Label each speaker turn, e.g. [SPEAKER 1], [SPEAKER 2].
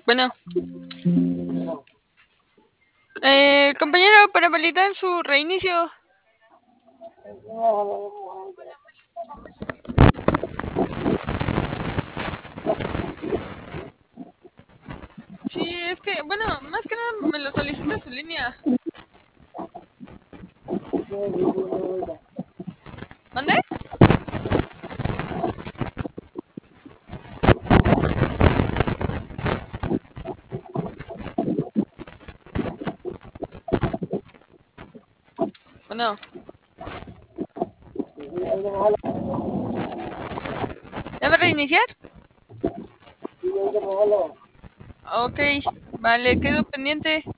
[SPEAKER 1] Bueno, compañero, para validar su reinicio. Sí, es que, bueno, más que nada me lo solicita su línea. ¿Mande? Bueno, ¿ya va a reiniciar? Ok, vale, quedo pendiente.